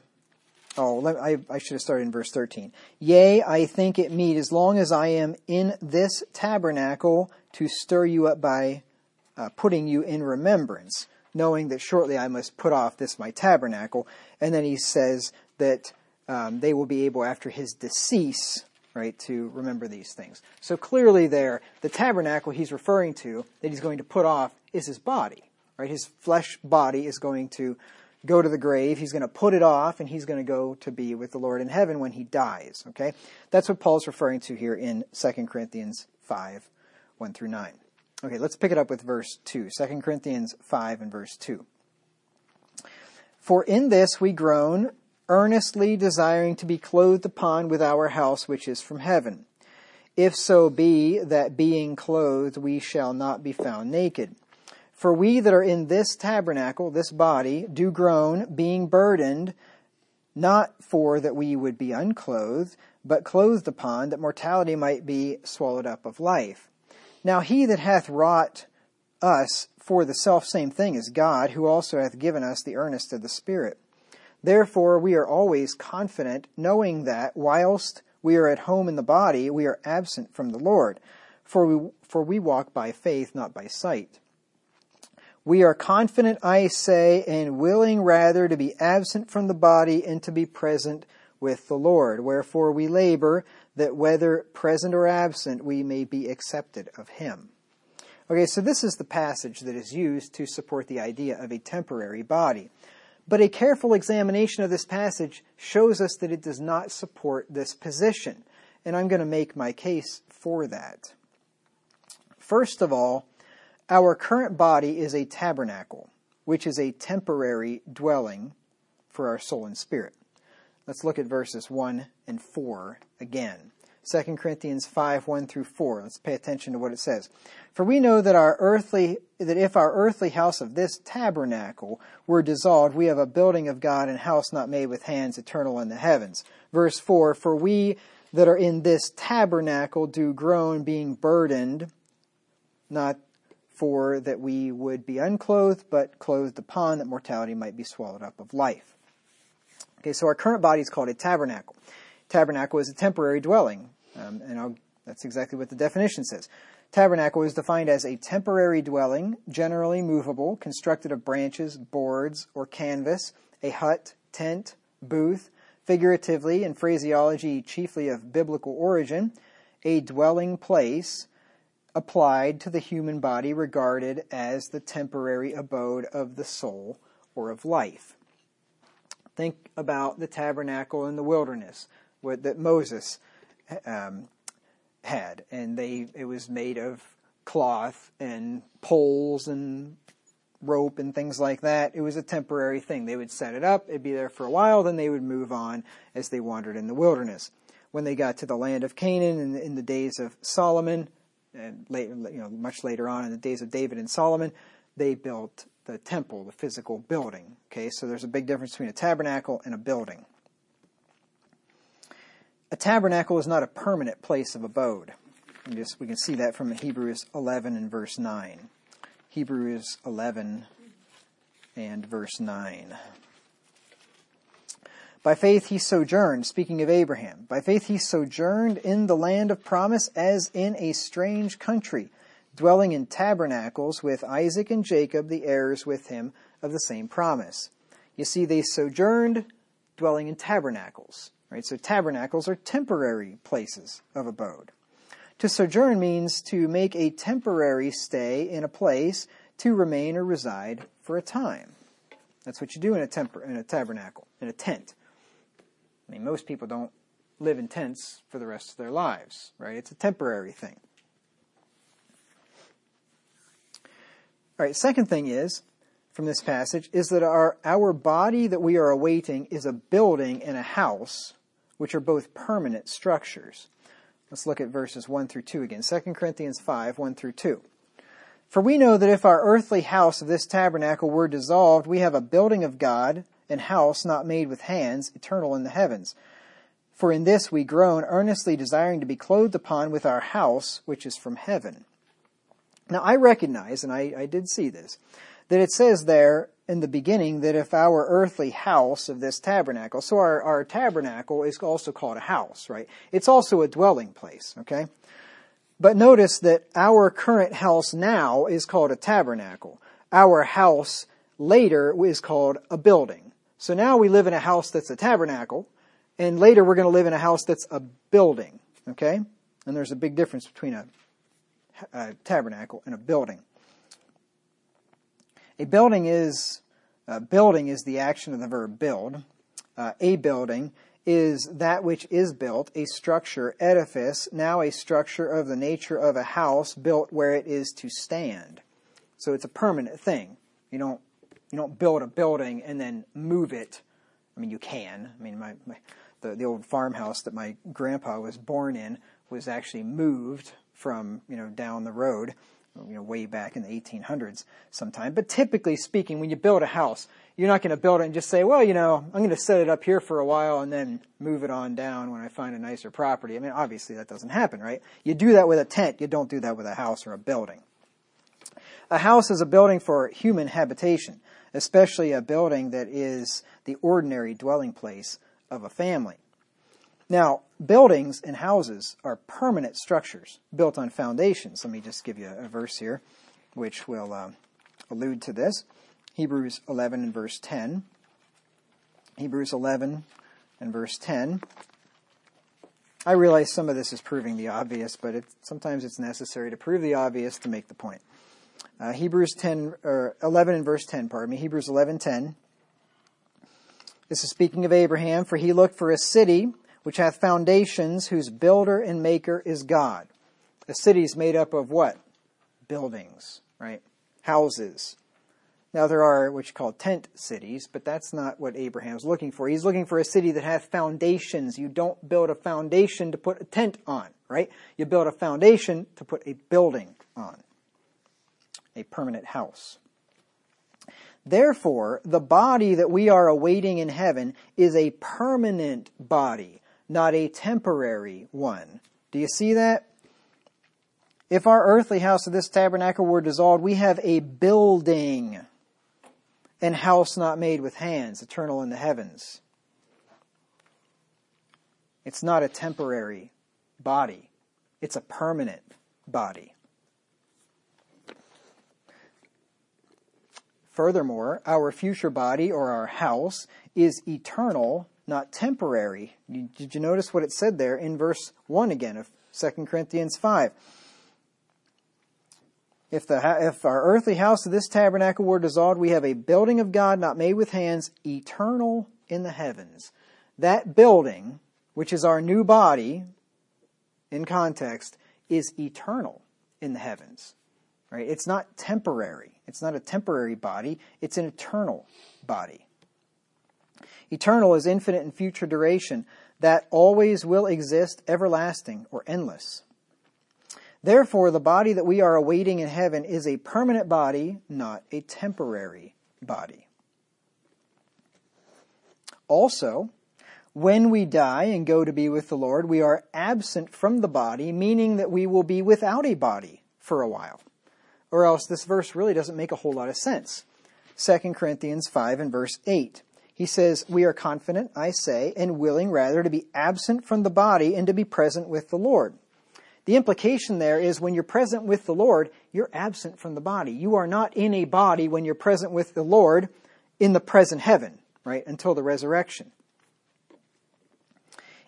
I should have started in verse 13. "Yea, I think it meet, as long as I am in this tabernacle, to stir you up by putting you in remembrance, knowing that shortly I must put off this my tabernacle." And then he says that they will be able after his decease, right, to remember these things. So clearly there, the tabernacle he's referring to, that he's going to put off, is his body, right? His flesh body is going to go to the grave. He's going to put it off, and he's going to go to be with the Lord in heaven when he dies, okay? That's what Paul's referring to here in 2 Corinthians 5, 1 through 9. Okay, let's pick it up with verse 2. 2 Corinthians 5 and verse 2. "For in this we groan, earnestly desiring to be clothed upon with our house which is from heaven. If so be that being clothed we shall not be found naked. For we that are in this tabernacle, this body, do groan, being burdened, not for that we would be unclothed, but clothed upon, that mortality might be swallowed up of life. Now he that hath wrought us for the selfsame thing is God, who also hath given us the earnest of the Spirit. Therefore we are always confident, knowing that, whilst we are at home in the body, we are absent from the Lord. For we walk by faith, not by sight. We are confident, I say, and willing rather to be absent from the body and to be present with the Lord. Wherefore we labor, that whether present or absent, we may be accepted of him." Okay, so this is the passage that is used to support the idea of a temporary body. But a careful examination of this passage shows us that it does not support this position. And I'm going to make my case for that. First of all, our current body is a tabernacle, which is a temporary dwelling for our soul and spirit. Let's look at verses 1 and 4 again. 2 Corinthians 5, 1 through 4. Let's pay attention to what it says. "For we know that if our earthly house of this tabernacle were dissolved, we have a building of God and house not made with hands, eternal in the heavens." Verse 4, "For we that are in this tabernacle do groan, being burdened, not for that we would be unclothed, but clothed upon, that mortality might be swallowed up of life." Okay, so our current body is called a tabernacle. Tabernacle is a temporary dwelling, that's exactly what the definition says. Tabernacle is defined as a temporary dwelling, generally movable, constructed of branches, boards, or canvas, a hut, tent, booth, figuratively in phraseology chiefly of biblical origin, a dwelling place, applied to the human body regarded as the temporary abode of the soul or of life. Think about the tabernacle in the wilderness that Moses had, and it was made of cloth and poles and rope and things like that. It was a temporary thing. They would set it up, it'd be there for a while, then they would move on as they wandered in the wilderness. When they got to the land of Canaan in the days of Solomon, and much later on in the days of David and Solomon, they built the temple, the physical building. Okay, so there's a big difference between a tabernacle and a building. A tabernacle is not a permanent place of abode. We can see that from Hebrews 11 and verse 9. Hebrews 11 and verse 9. "By faith he sojourned," speaking of Abraham, "by faith he sojourned in the land of promise as in a strange country, dwelling in tabernacles with Isaac and Jacob, the heirs with him of the same promise." You see, they sojourned dwelling in tabernacles, right? So tabernacles are temporary places of abode. To sojourn means to make a temporary stay in a place, to remain or reside for a time. That's what you do in a tabernacle, in a tent. I mean, most people don't live in tents for the rest of their lives, right? It's a temporary thing. All right, second thing is, from this passage, is that our body that we are awaiting is a building and a house, which are both permanent structures. Let's look at verses 1 through 2 again. 2 Corinthians 5, 1 through 2. For we know that if our earthly house of this tabernacle were dissolved, we have a building of God, an house not made with hands, eternal in the heavens. For in this we groan, earnestly desiring to be clothed upon with our house, which is from heaven. Now I recognize, and I did see this, that it says there in the beginning that if our earthly house of this tabernacle, so our tabernacle is also called a house, right? It's also a dwelling place, okay? But notice that our current house now is called a tabernacle. Our house later is called a building. So now we live in a house that's a tabernacle, and later we're going to live in a house that's a building, okay? And there's a big difference between a tabernacle and a building. A building is the action of the verb build. A building is that which is built, a structure, edifice, now a structure of the nature of a house built where it is to stand. So it's a permanent thing. You don't build a building and then move it. I mean, you can. I mean, the old farmhouse that my grandpa was born in was actually moved from, down the road, way back in the 1800s sometime. But typically speaking, when you build a house, you're not going to build it and just say, well, I'm going to set it up here for a while and then move it on down when I find a nicer property. I mean, obviously that doesn't happen, right? You do that with a tent. You don't do that with a house or a building. A house is a building for human habitation, especially a building that is the ordinary dwelling place of a family. Now, buildings and houses are permanent structures built on foundations. Let me just give you a verse here which will allude to this. Hebrews 11 and verse 10. Hebrews 11 and verse 10. I realize some of this is proving the obvious, but sometimes it's necessary to prove the obvious to make the point. Hebrews 11 and verse 10, Hebrews 11:10. This is speaking of Abraham, for he looked for a city which hath foundations, whose builder and maker is God. A city is made up of what? Buildings, right? Houses. Now there are what you call tent cities, but that's not what Abraham's looking for. He's looking for a city that hath foundations. You don't build a foundation to put a tent on, right? You build a foundation to put a building on. A permanent house. Therefore, the body that we are awaiting in heaven is a permanent body, not a temporary one. Do you see that? If our earthly house of this tabernacle were dissolved, we have a building, an house not made with hands, eternal in the heavens. It's not a temporary body. It's a permanent body. Furthermore, our future body, or our house, is eternal, not temporary. Did you notice what it said there in verse 1 again of 2 Corinthians 5? If our earthly house of this tabernacle were dissolved, we have a building of God not made with hands, eternal in the heavens. That building, which is our new body, in context, is eternal in the heavens. Right? It's not temporary. It's not a temporary body. It's an eternal body. Eternal is infinite in future duration, that always will exist, everlasting or endless. Therefore, the body that we are awaiting in heaven is a permanent body, not a temporary body. Also, when we die and go to be with the Lord, we are absent from the body, meaning that we will be without a body for a while. Or else this verse really doesn't make a whole lot of sense. 2 Corinthians 5 and verse 8. He says, we are confident, I say, and willing rather to be absent from the body and to be present with the Lord. The implication there is when you're present with the Lord, you're absent from the body. You are not in a body when you're present with the Lord in the present heaven, right, until the resurrection.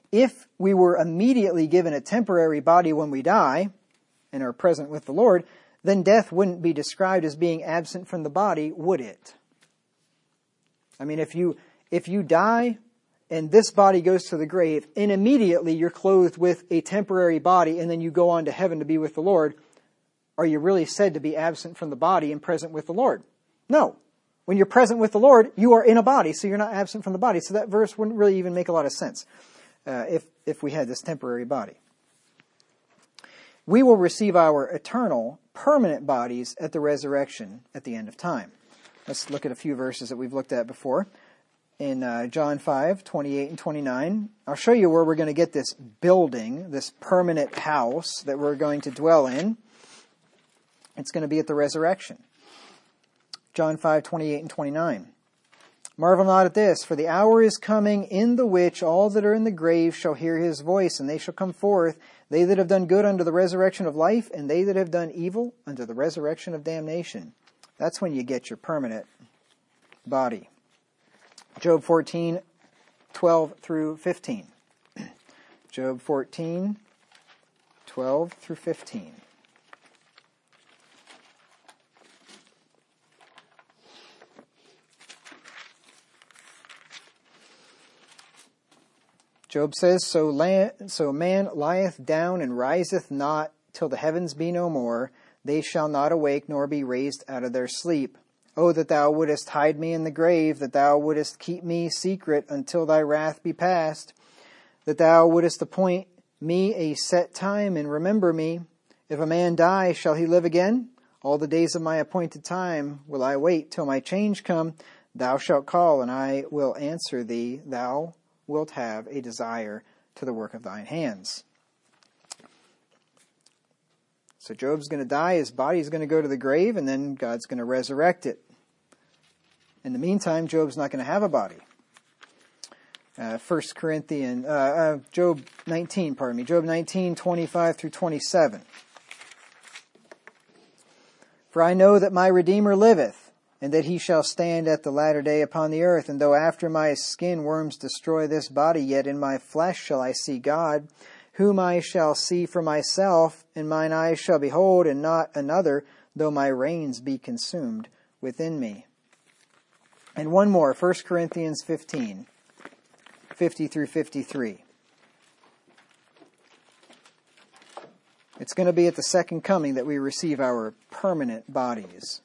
if we were immediately given a temporary body when we die and are present with the Lord, then death wouldn't be described as being absent from the body, would it? I mean, if you die and this body goes to the grave and immediately you're clothed with a temporary body and then you go on to heaven to be with the Lord, are you really said to be absent from the body and present with the Lord? No. When you're present with the Lord, you are in a body, so you're not absent from the body. So that verse wouldn't really even make a lot of sense if we had this temporary body. We will receive our eternal, permanent bodies at the resurrection at the end of time. Let's look at a few verses that we've looked at before. In John 5, 28 and 29, I'll show you where we're going to get this building, this permanent house that we're going to dwell in. It's going to be at the resurrection. John 5, 28 and 29. Marvel not at this, for the hour is coming in the which all that are in the grave shall hear his voice, and they shall come forth, they that have done good unto the resurrection of life, and they that have done evil unto the resurrection of damnation. That's when you get your permanent body. Job 14, 12 through 15. Job 14, 12 through 15. Job says, So man lieth down and riseth not till the heavens be no more. They shall not awake nor be raised out of their sleep. Oh, that thou wouldest hide me in the grave, that thou wouldest keep me secret until thy wrath be past, that thou wouldest appoint me a set time and remember me. If a man die, shall he live again? All the days of my appointed time will I wait till my change come. Thou shalt call, and I will answer thee. Thou wilt have a desire to the work of thine hands. So Job's going to die, his body's going to go to the grave, and then God's going to resurrect it. In the meantime, Job's not going to have a body. Job 19, 25 through 27. For I know that my Redeemer liveth, and that he shall stand at the latter day upon the earth. And though after my skin worms destroy this body, yet in my flesh shall I see God, whom I shall see for myself, and mine eyes shall behold, and not another, though my reins be consumed within me. And one more, 1 Corinthians 15, 50 through 53. It's going to be at the second coming that we receive our permanent bodies.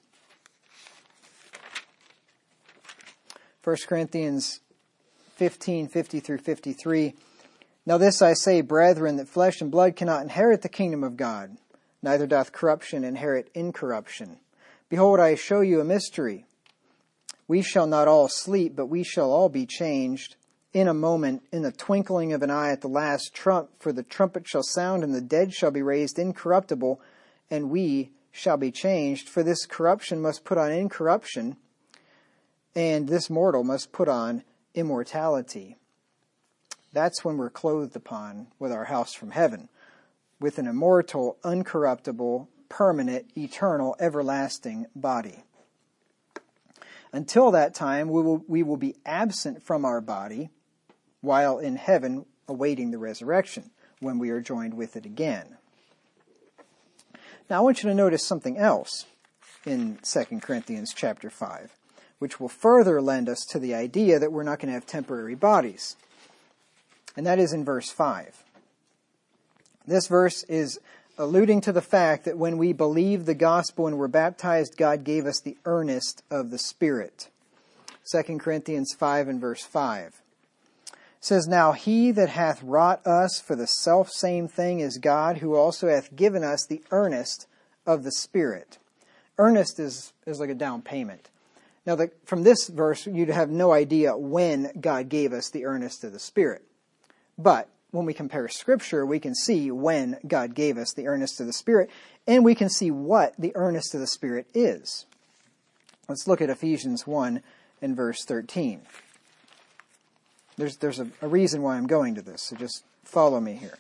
1 Corinthians 15, 50 through 53. Now this I say, brethren, that flesh and blood cannot inherit the kingdom of God, neither doth corruption inherit incorruption. Behold, I show you a mystery. We shall not all sleep, but we shall all be changed in a moment, in the twinkling of an eye at the last trump. For the trumpet shall sound, and the dead shall be raised incorruptible, and we shall be changed. For this corruption must put on incorruption, and this mortal must put on immortality. That's when we're clothed upon with our house from heaven, with an immortal, uncorruptible, permanent, eternal, everlasting body. Until that time, we will be absent from our body while in heaven awaiting the resurrection, when we are joined with it again. Now I want you to notice something else in 2 Corinthians chapter 5, which will further lend us to the idea that we're not going to have temporary bodies. And that is in verse 5. This verse is alluding to the fact that when we believe the gospel and were baptized, God gave us the earnest of the Spirit. 2 Corinthians 5 and verse 5. It says, Now he that hath wrought us for the selfsame thing is God, who also hath given us the earnest of the Spirit. Earnest is like a down payment. Now, from this verse, you'd have no idea when God gave us the earnest of the Spirit. But when we compare Scripture, we can see when God gave us the earnest of the Spirit, and we can see what the earnest of the Spirit is. Let's look at Ephesians 1 and verse 13. There's a reason why I'm going to this, so just follow me here.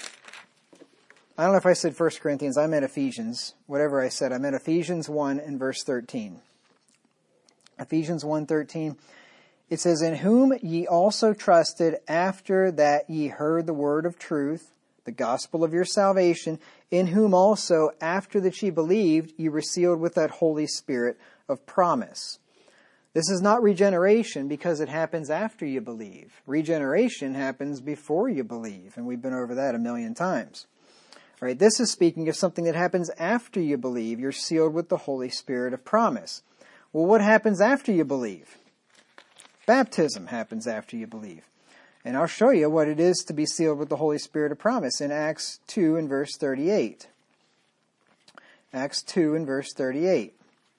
I don't know if I said 1 Corinthians, I meant Ephesians. Whatever I said, I meant Ephesians 1 and verse 13. Ephesians 1:13. It says, in whom ye also trusted after that ye heard the word of truth, the gospel of your salvation, in whom also after that ye believed, ye were sealed with that Holy Spirit of promise. This is not regeneration because it happens after you believe. Regeneration happens before you believe, and we've been over that a million times. All right, this is speaking of something that happens after you believe. You're sealed with the Holy Spirit of promise. Well, what happens after you believe? Baptism happens after you believe. And I'll show you what it is to be sealed with the Holy Spirit of promise in Acts 2 and verse 38. Acts 2 and verse 38.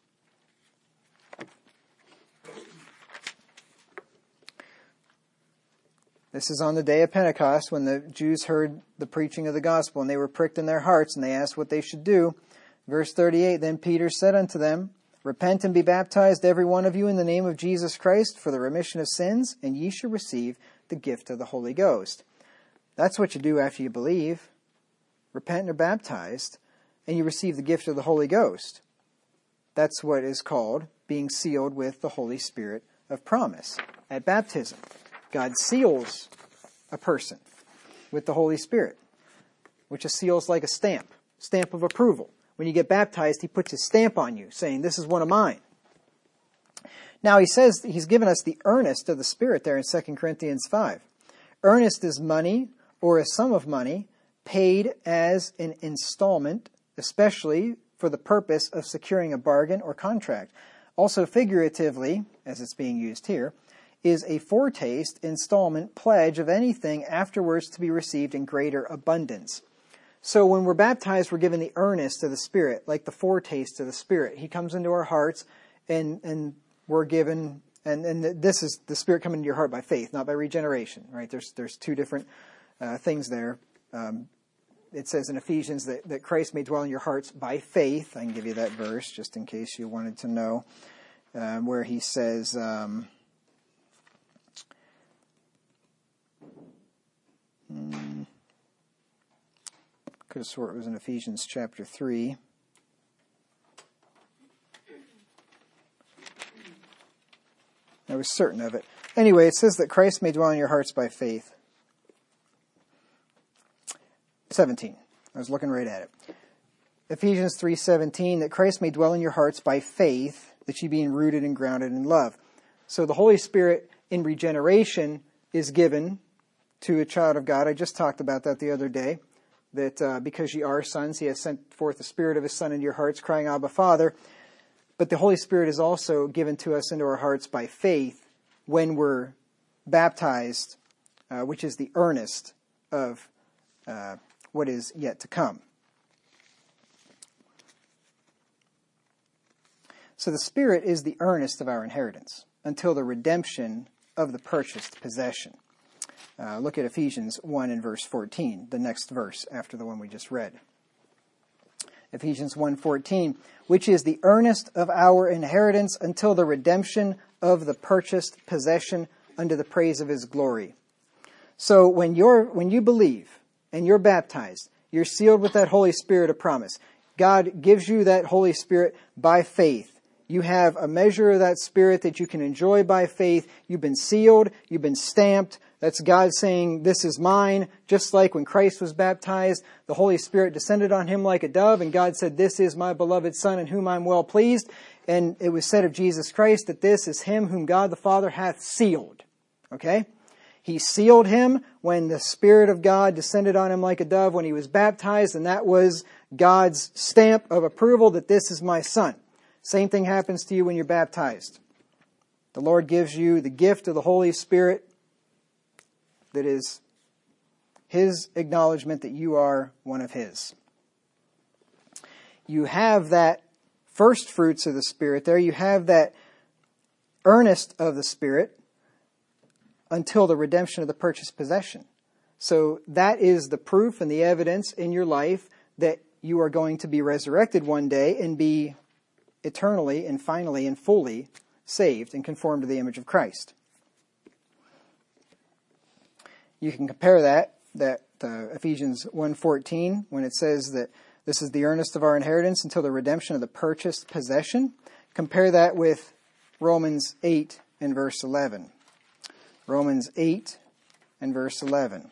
This is on the day of Pentecost when the Jews heard the preaching of the gospel and they were pricked in their hearts and they asked what they should do. Verse 38, then Peter said unto them, repent and be baptized every one of you in the name of Jesus Christ for the remission of sins, and ye shall receive the gift of the Holy Ghost. That's what you do after you believe. Repent and are baptized, and you receive the gift of the Holy Ghost. That's what is called being sealed with the Holy Spirit of promise. At baptism, God seals a person with the Holy Spirit, which a seal is like a stamp of approval. When you get baptized, he puts his stamp on you, saying, this is one of mine. Now, he says he's given us the earnest of the Spirit there in 2 Corinthians 5. Earnest is money or a sum of money paid as an installment, especially for the purpose of securing a bargain or contract. Also, figuratively, as it's being used here, is a foretaste, installment, pledge of anything afterwards to be received in greater abundance. So when we're baptized, we're given the earnest of the Spirit, like the foretaste of the Spirit. He comes into our hearts, and we're given, and this is the Spirit coming into your heart by faith, not by regeneration, right? There's two different things there. It says in Ephesians that Christ may dwell in your hearts by faith. I can give you that verse just in case you wanted to know, where he says, could have swore it was in Ephesians chapter 3. I was certain of it. Anyway, it says that Christ may dwell in your hearts by faith. 17. I was looking right at it. Ephesians 3:17, that Christ may dwell in your hearts by faith, that ye being rooted and grounded in love. So the Holy Spirit in regeneration is given to a child of God. I just talked about that the other day. That because ye are sons, he has sent forth the Spirit of his Son into your hearts, crying, Abba, Father. But the Holy Spirit is also given to us into our hearts by faith when we're baptized, which is the earnest of what is yet to come. So the Spirit is the earnest of our inheritance until the redemption of the purchased possession. Look at Ephesians 1 and verse 14, the next verse after the one we just read. Ephesians 1:14, which is the earnest of our inheritance until the redemption of the purchased possession unto the praise of his glory. So when you believe and you're baptized, you're sealed with that Holy Spirit of promise. God gives you that Holy Spirit by faith. You have a measure of that Spirit that you can enjoy by faith. You've been sealed. You've been stamped. That's God saying, this is mine. Just like when Christ was baptized, the Holy Spirit descended on him like a dove, and God said, this is my beloved Son in whom I'm well pleased. And it was said of Jesus Christ that this is him whom God the Father hath sealed. Okay? He sealed him when the Spirit of God descended on him like a dove when he was baptized, and that was God's stamp of approval that this is my Son. Same thing happens to you when you're baptized. The Lord gives you the gift of the Holy Spirit that is his acknowledgement that you are one of his. You have that first fruits of the Spirit there. You have that earnest of the Spirit until the redemption of the purchased possession. So that is the proof and the evidence in your life that you are going to be resurrected one day and be eternally and finally and fully saved and conformed to the image of Christ. You can compare that Ephesians 1:14, when it says that this is the earnest of our inheritance until the redemption of the purchased possession. Compare that with Romans 8 and verse 11. Romans 8 and verse 11.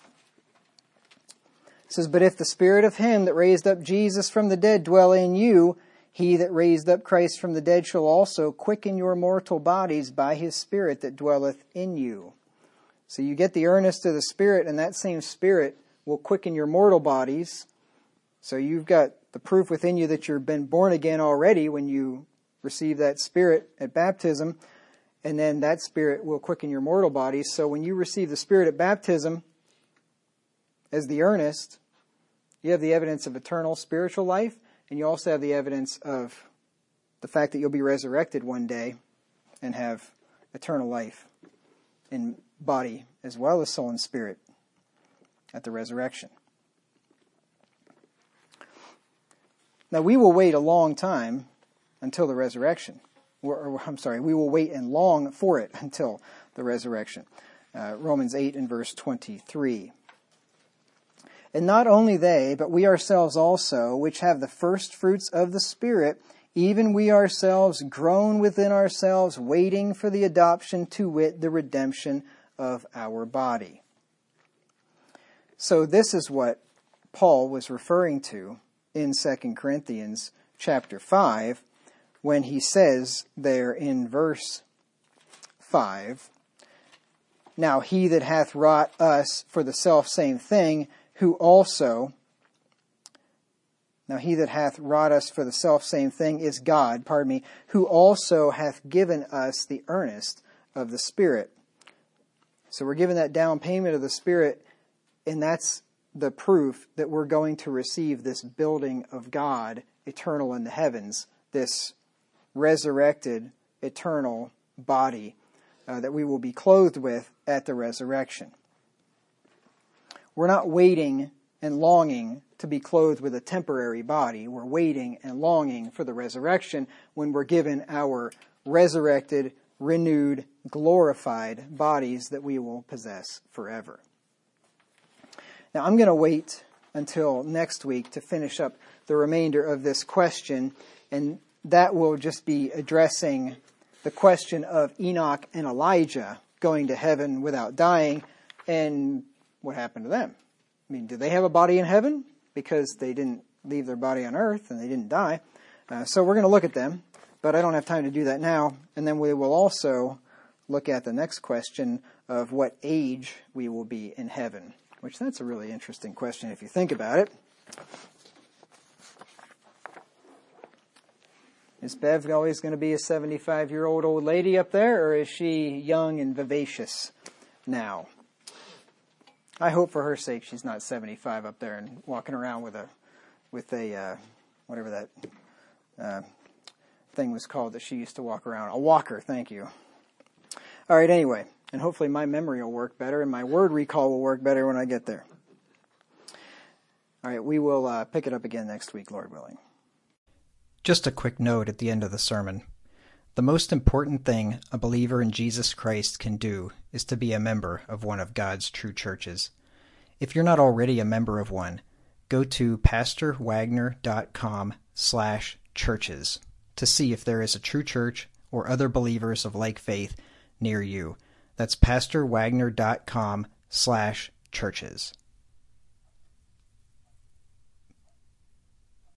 It says, "But if the Spirit of him that raised up Jesus from the dead dwell in you, he that raised up Christ from the dead shall also quicken your mortal bodies by his Spirit that dwelleth in you." So you get the earnest of the Spirit, and that same Spirit will quicken your mortal bodies. So you've got the proof within you that you've been born again already when you receive that Spirit at baptism, and then that Spirit will quicken your mortal bodies. So when you receive the Spirit at baptism as the earnest, you have the evidence of eternal spiritual life, and you also have the evidence of the fact that you'll be resurrected one day and have eternal life in body as well as soul and spirit at the resurrection. Now we will wait a long time until the resurrection. We will wait and long for it until the resurrection. Romans 8 and verse 23. "And not only they, but we ourselves also, which have the first fruits of the Spirit, even we ourselves groan within ourselves, waiting for the adoption, to wit, the redemption of our body." So this is what Paul was referring to in 2 Corinthians chapter 5, when he says there in verse 5, "Now he that hath wrought us for the selfsame thing, who also..." Now he that hath wrought us for the selfsame thing is God, who also hath given us the earnest of the Spirit. So we're given that down payment of the Spirit, and that's the proof that we're going to receive this building of God eternal in the heavens, this resurrected eternal body that we will be clothed with at the resurrection. We're not waiting and longing to be clothed with a temporary body. We're waiting and longing for the resurrection when we're given our resurrected, renewed, glorified bodies that we will possess forever. Now I'm going to wait until next week to finish up the remainder of this question, and that will just be addressing the question of Enoch and Elijah going to heaven without dying, and what happened to them. I mean, do they have a body in heaven? Because they didn't leave their body on earth and they didn't die. So we're going to look at them, but I don't have time to do that now. And then we will also look at the next question of what age we will be in heaven, which that's a really interesting question if you think about it. Is Bev always going to be a 75-year-old old lady up there, or is she young and vivacious now? I hope for her sake she's not 75 up there and walking around with a whatever that thing was called that she used to walk around. A walker, thank you. All right, anyway, and hopefully my memory will work better and my word recall will work better when I get there. All right, we will pick it up again next week, Lord willing. Just a quick note at the end of the sermon. The most important thing a believer in Jesus Christ can do is to be a member of one of God's true churches. If you're not already a member of one, go to pastorwagner.com/churches to see if there is a true church or other believers of like faith near you. That's pastorwagner.com/churches.